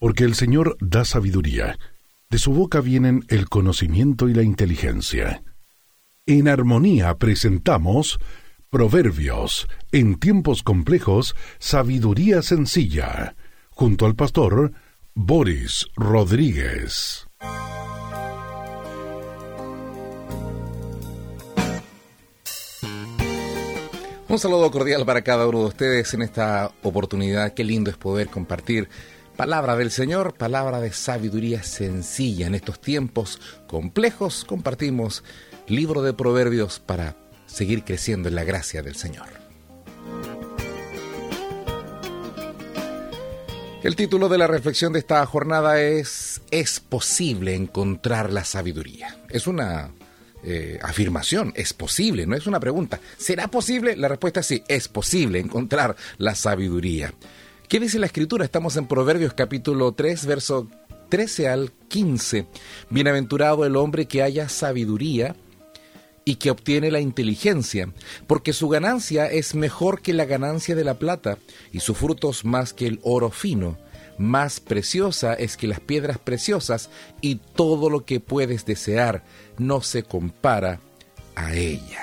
Porque el Señor da sabiduría. De su boca vienen el conocimiento y la inteligencia. En armonía presentamos Proverbios, en tiempos complejos, sabiduría sencilla, junto al pastor Boris Rodríguez. Un saludo cordial para cada uno de ustedes en esta oportunidad. Qué lindo es poder compartir palabra del Señor, palabra de sabiduría sencilla. En estos tiempos complejos compartimos libro de Proverbios para seguir creciendo en la gracia del Señor. El título de la reflexión de esta jornada es posible encontrar la sabiduría. Es una afirmación, es posible, no es una pregunta. ¿Será posible? La respuesta es sí, es posible encontrar la sabiduría. ¿Qué dice la Escritura? Estamos en Proverbios capítulo 3, verso 13 al 15. Bienaventurado el hombre que haya sabiduría y que obtiene la inteligencia, porque su ganancia es mejor que la ganancia de la plata, y sus frutos más que el oro fino. Más preciosa es que las piedras preciosas, y todo lo que puedes desear no se compara a ella.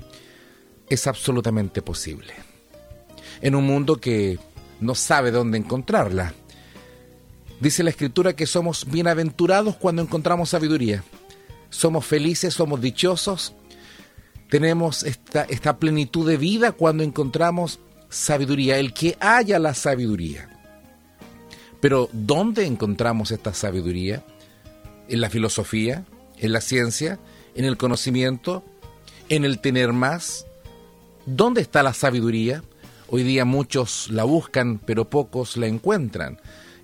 Es absolutamente posible. En un mundo que no sabe dónde encontrarla. Dice la Escritura que somos bienaventurados cuando encontramos sabiduría. Somos felices, somos dichosos. Tenemos esta plenitud de vida cuando encontramos sabiduría. El que haya la sabiduría. Pero ¿dónde encontramos esta sabiduría? ¿En la filosofía? ¿En la ciencia? ¿En el conocimiento? ¿En el tener más? ¿Dónde está la sabiduría? Hoy día muchos la buscan, pero pocos la encuentran.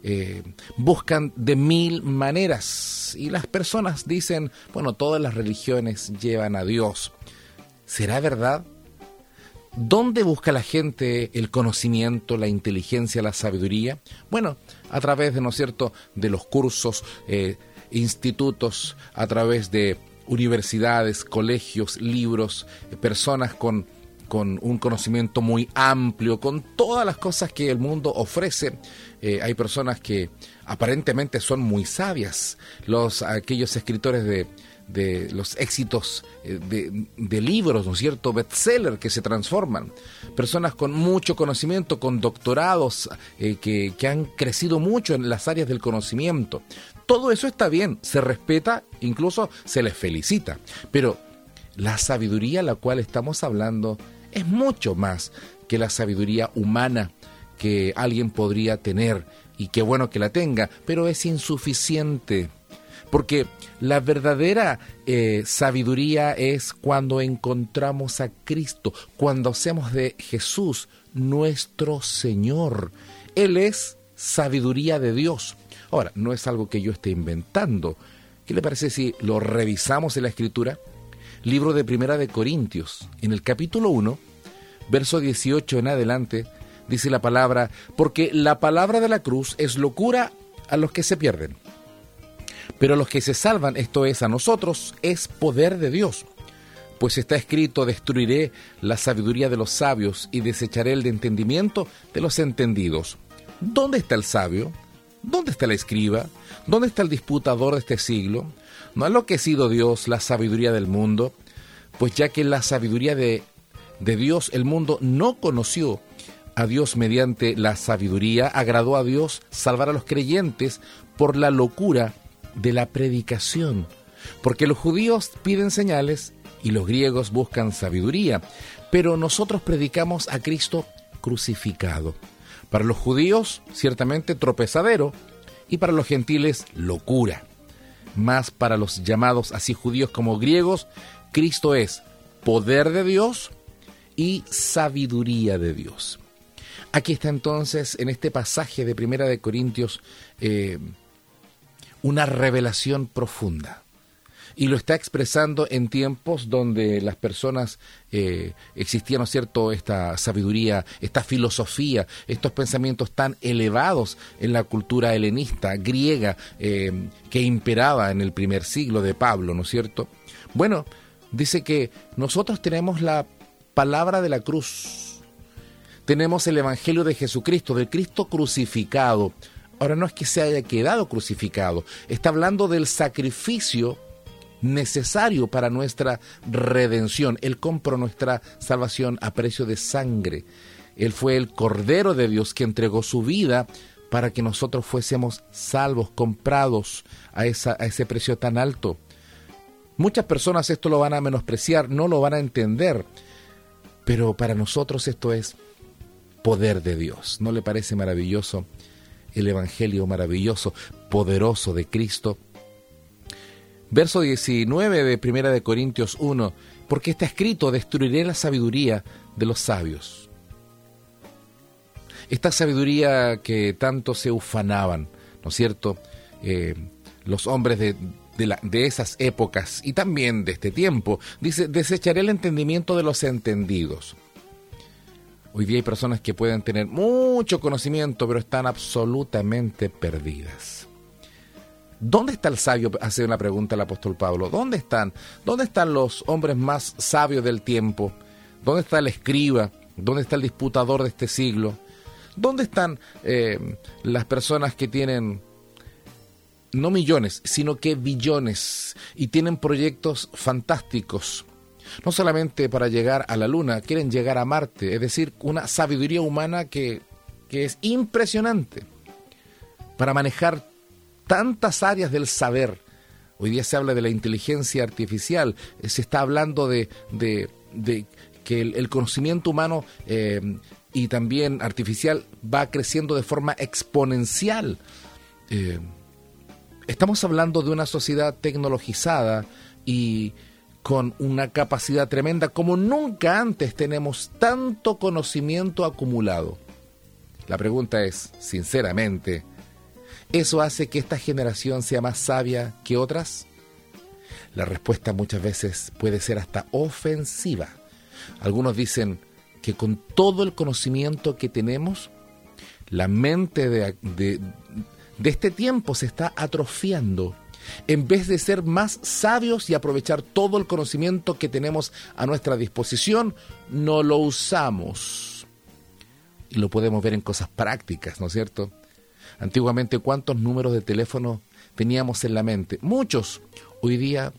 Buscan de mil maneras. Y las personas dicen, bueno, todas las religiones llevan a Dios. ¿Será verdad? ¿Dónde busca la gente el conocimiento, la inteligencia, la sabiduría? Bueno, a través de, ¿no es cierto?, de los cursos, institutos, a través de universidades, colegios, libros, personas con un conocimiento muy amplio, con todas las cosas que el mundo ofrece. Hay personas que aparentemente son muy sabias, aquellos escritores de los éxitos de libros, ¿no es cierto?, bestseller que se transforman, personas con mucho conocimiento, con doctorados que han crecido mucho en las áreas del conocimiento. Todo eso está bien, se respeta, incluso se les felicita, pero la sabiduría a la cual estamos hablando es mucho más que la sabiduría humana que alguien podría tener, y qué bueno que la tenga, pero es insuficiente. Porque la verdadera sabiduría es cuando encontramos a Cristo, cuando hacemos de Jesús nuestro Señor. Él es sabiduría de Dios. Ahora, no es algo que yo esté inventando. ¿Qué le parece si lo revisamos en la Escritura? Libro de Primera de Corintios, en el capítulo 1, verso 18 en adelante, dice la palabra: porque la palabra de la cruz es locura a los que se pierden. Pero a los que se salvan, esto es, a nosotros, es poder de Dios. Pues está escrito: destruiré la sabiduría de los sabios y desecharé el de entendimiento de los entendidos. ¿Dónde está el sabio? ¿Dónde está el escriba? ¿Dónde está el disputador de este siglo? ¿No ha enloquecido Dios la sabiduría del mundo? Pues ya que la sabiduría de Dios el mundo no conoció a Dios mediante la sabiduría, agradó a Dios salvar a los creyentes por la locura de la predicación, porque los judíos piden señales y los griegos buscan sabiduría, pero nosotros predicamos a Cristo crucificado. Para los judíos, ciertamente tropezadero, y para los gentiles, locura. Mas para los llamados así judíos como griegos, Cristo es poder de Dios y sabiduría de Dios. Aquí está entonces, en este pasaje de Primera de Corintios, una revelación profunda. Y lo está expresando en tiempos donde las personas existía, ¿no es cierto?, esta sabiduría, esta filosofía, estos pensamientos tan elevados en la cultura helenista, griega, que imperaba en el primer siglo de Pablo, ¿no es cierto? Bueno, dice que nosotros tenemos la palabra de la cruz, tenemos el Evangelio de Jesucristo, del Cristo crucificado. Ahora, no es que se haya quedado crucificado, está hablando del sacrificio necesario para nuestra redención. Él compró nuestra salvación a precio de sangre. Él fue el Cordero de Dios que entregó su vida para que nosotros fuésemos salvos, comprados a ese precio tan alto. Muchas personas esto lo van a menospreciar, no lo van a entender, pero para nosotros esto es poder de Dios. ¿No le parece maravilloso el Evangelio maravilloso, poderoso de Cristo? Verso 19 de 1 de Corintios 1, porque está escrito: destruiré la sabiduría de los sabios. Esta sabiduría que tanto se ufanaban, ¿no es cierto? Los hombres de esas épocas y también de este tiempo, dice: desecharé el entendimiento de los entendidos. Hoy día hay personas que pueden tener mucho conocimiento, pero están absolutamente perdidas. ¿Dónde está el sabio? Hace una pregunta el apóstol Pablo. ¿Dónde están los hombres más sabios del tiempo? ¿Dónde está el escriba? ¿Dónde está el disputador de este siglo? ¿Dónde están las personas que tienen no millones, sino que billones y tienen proyectos fantásticos? No solamente para llegar a la luna, quieren llegar a Marte, es decir, una sabiduría humana que es impresionante para manejar tantas áreas del saber. Hoy día se habla de la inteligencia artificial, se está hablando de que el conocimiento humano y también artificial va creciendo de forma exponencial. Estamos hablando de una sociedad tecnologizada y con una capacidad tremenda. Como nunca antes tenemos tanto conocimiento acumulado. La pregunta es, sinceramente, ¿eso hace que esta generación sea más sabia que otras? La respuesta muchas veces puede ser hasta ofensiva. Algunos dicen que con todo el conocimiento que tenemos, la mente de este tiempo se está atrofiando. En vez de ser más sabios y aprovechar todo el conocimiento que tenemos a nuestra disposición, no lo usamos. Y lo podemos ver en cosas prácticas, ¿no es cierto? Antiguamente, ¿cuántos números de teléfono teníamos en la mente? Muchos. Hoy día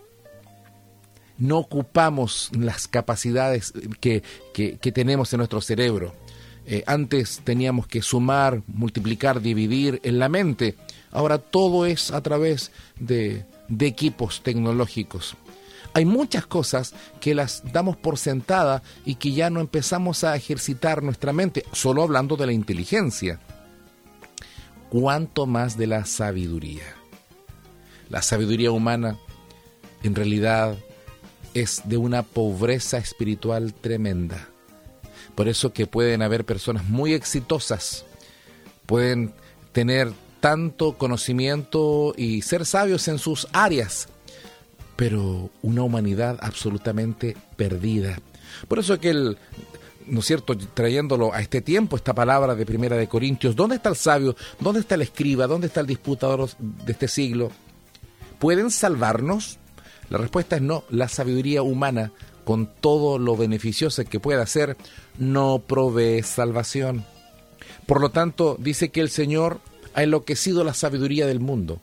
no ocupamos las capacidades que tenemos en nuestro cerebro. Antes teníamos que sumar, multiplicar, dividir en la mente. Ahora todo es a través de equipos tecnológicos. Hay muchas cosas que las damos por sentada y que ya no empezamos a ejercitar nuestra mente, solo hablando de la inteligencia. ¿Cuánto más de la sabiduría? La sabiduría humana en realidad es de una pobreza espiritual tremenda. Por eso que pueden haber personas muy exitosas, pueden tener tanto conocimiento y ser sabios en sus áreas, pero una humanidad absolutamente perdida. Por eso que ¿no es cierto?, trayéndolo a este tiempo, esta palabra de 1 de Corintios, ¿dónde está el sabio? ¿Dónde está el escriba? ¿Dónde está el disputador de este siglo? ¿Pueden salvarnos? La respuesta es no. La sabiduría humana, con todo lo beneficiosa que pueda ser, no provee salvación. Por lo tanto, dice que el Señor ha enloquecido la sabiduría del mundo.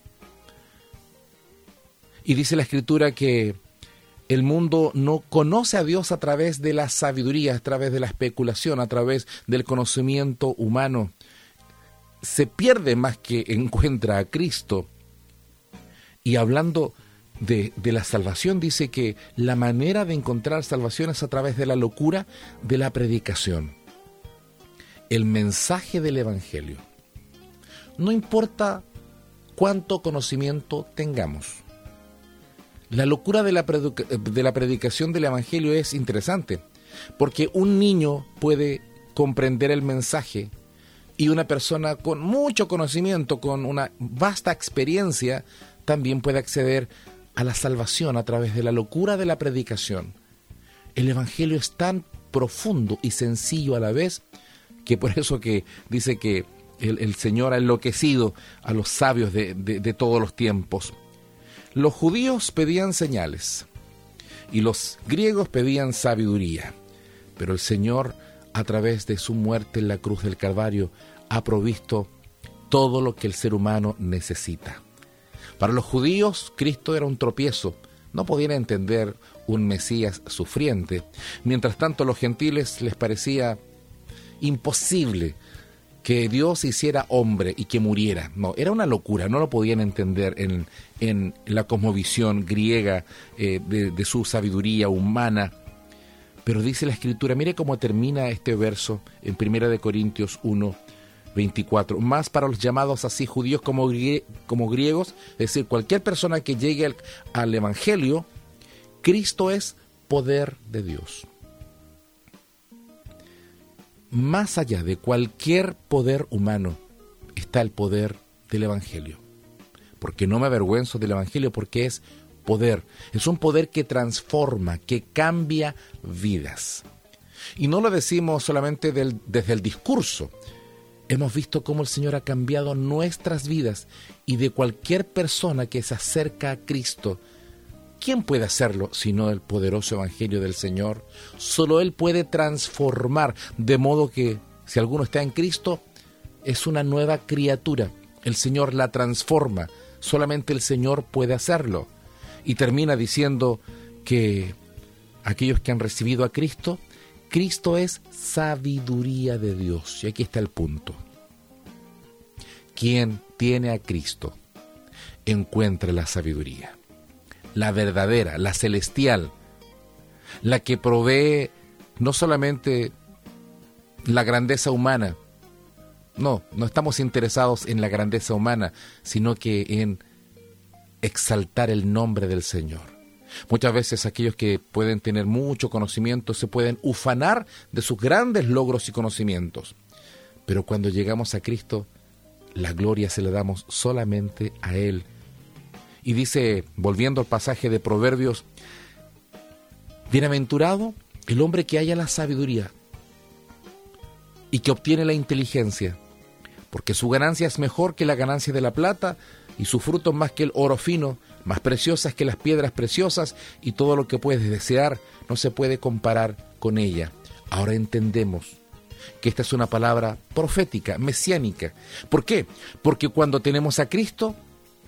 Y dice la Escritura que el mundo no conoce a Dios a través de la sabiduría, a través de la especulación, a través del conocimiento humano. Se pierde más que encuentra a Cristo. Y hablando de la salvación, dice que la manera de encontrar salvación es a través de la locura de la predicación. El mensaje del Evangelio. No importa cuánto conocimiento tengamos. La locura de la predicación del Evangelio es interesante, porque un niño puede comprender el mensaje y una persona con mucho conocimiento, con una vasta experiencia, también puede acceder a la salvación a través de la locura de la predicación. El Evangelio es tan profundo y sencillo a la vez, que por eso que dice que el Señor ha enloquecido a los sabios de todos los tiempos. Los judíos pedían señales y los griegos pedían sabiduría, pero el Señor, a través de su muerte en la cruz del Calvario, ha provisto todo lo que el ser humano necesita. Para los judíos, Cristo era un tropiezo. No podían entender un Mesías sufriente. Mientras tanto, a los gentiles les parecía imposible que Dios se hiciera hombre y que muriera. No, era una locura, no lo podían entender en la cosmovisión griega de su sabiduría humana. Pero dice la Escritura, mire cómo termina este verso en 1 Corintios 1:24. Más para los llamados así judíos como griegos, es decir, cualquier persona que llegue al Evangelio, Cristo es poder de Dios. Más allá de cualquier poder humano está el poder del Evangelio. Porque no me avergüenzo del Evangelio, porque es poder. Es un poder que transforma, que cambia vidas. Y no lo decimos solamente desde el discurso. Hemos visto cómo el Señor ha cambiado nuestras vidas y de cualquier persona que se acerca a Cristo. ¿Quién puede hacerlo sino el poderoso Evangelio del Señor? Solo Él puede transformar, de modo que si alguno está en Cristo, es una nueva criatura. El Señor la transforma, solamente el Señor puede hacerlo. Y termina diciendo que aquellos que han recibido a Cristo, Cristo es sabiduría de Dios. Y aquí está el punto. Quien tiene a Cristo, encuentra la sabiduría. La verdadera, la celestial, la que provee no solamente la grandeza humana, no estamos interesados en la grandeza humana, sino que en exaltar el nombre del Señor. Muchas veces aquellos que pueden tener mucho conocimiento se pueden ufanar de sus grandes logros y conocimientos, pero cuando llegamos a Cristo, la gloria se la damos solamente a Él. Y dice, volviendo al pasaje de Proverbios, bienaventurado el hombre que halla la sabiduría y que obtiene la inteligencia, porque su ganancia es mejor que la ganancia de la plata y su fruto más que el oro fino, más preciosas que las piedras preciosas, y todo lo que puedes desear no se puede comparar con ella. Ahora entendemos que esta es una palabra profética, mesiánica. ¿Por qué? Porque cuando tenemos a Cristo,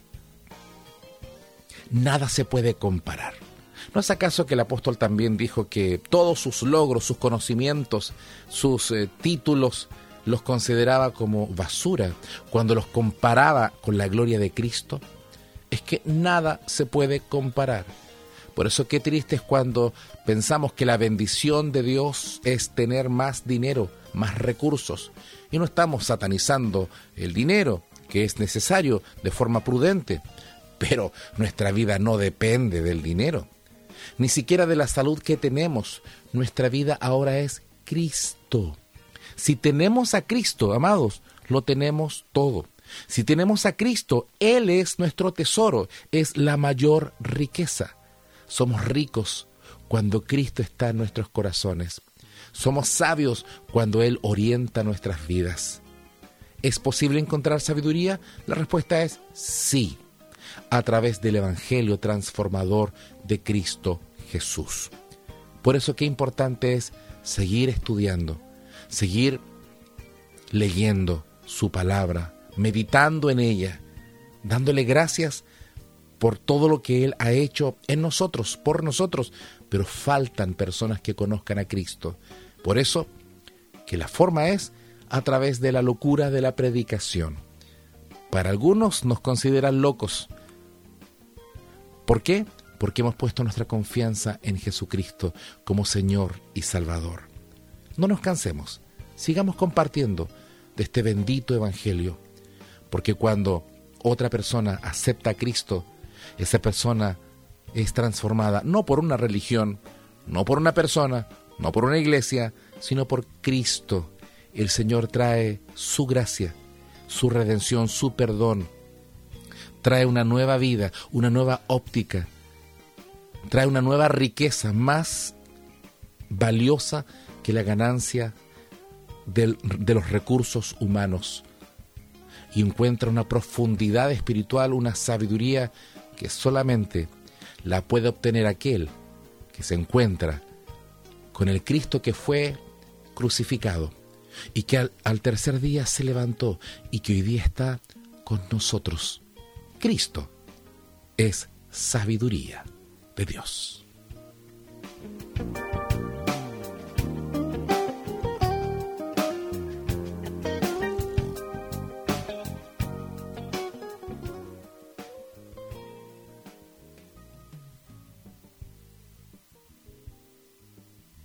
nada se puede comparar. ¿No es acaso que el apóstol también dijo que todos sus logros, sus conocimientos, sus títulos, los consideraba como basura cuando los comparaba con la gloria de Cristo? Es que nada se puede comparar. Por eso qué triste es cuando pensamos que la bendición de Dios es tener más dinero, más recursos. Y no estamos satanizando el dinero, que es necesario de forma prudente. Pero nuestra vida no depende del dinero, ni siquiera de la salud que tenemos. Nuestra vida ahora es Cristo. Si tenemos a Cristo, amados, lo tenemos todo. Si tenemos a Cristo, Él es nuestro tesoro, es la mayor riqueza. Somos ricos cuando Cristo está en nuestros corazones. Somos sabios cuando Él orienta nuestras vidas. ¿Es posible encontrar sabiduría? La respuesta es sí, a través del Evangelio transformador de Cristo Jesús. Por eso qué importante es seguir estudiando, seguir leyendo su palabra, meditando en ella, dándole gracias por todo lo que Él ha hecho en nosotros, por nosotros, pero faltan personas que conozcan a Cristo. Por eso que la forma es a través de la locura de la predicación. Para algunos nos consideran locos. ¿Por qué? Porque hemos puesto nuestra confianza en Jesucristo como Señor y Salvador. No nos cansemos, sigamos compartiendo de este bendito Evangelio, porque cuando otra persona acepta a Cristo, esa persona es transformada no por una religión, no por una persona, no por una iglesia, sino por Cristo. El Señor trae su gracia, su redención, su perdón. Trae una nueva vida, una nueva óptica. Trae una nueva riqueza más valiosa que la ganancia de los recursos humanos. Y encuentra una profundidad espiritual, una sabiduría que solamente la puede obtener aquel que se encuentra con el Cristo que fue crucificado, y que al tercer día se levantó y que hoy día está con nosotros. Cristo es sabiduría de Dios.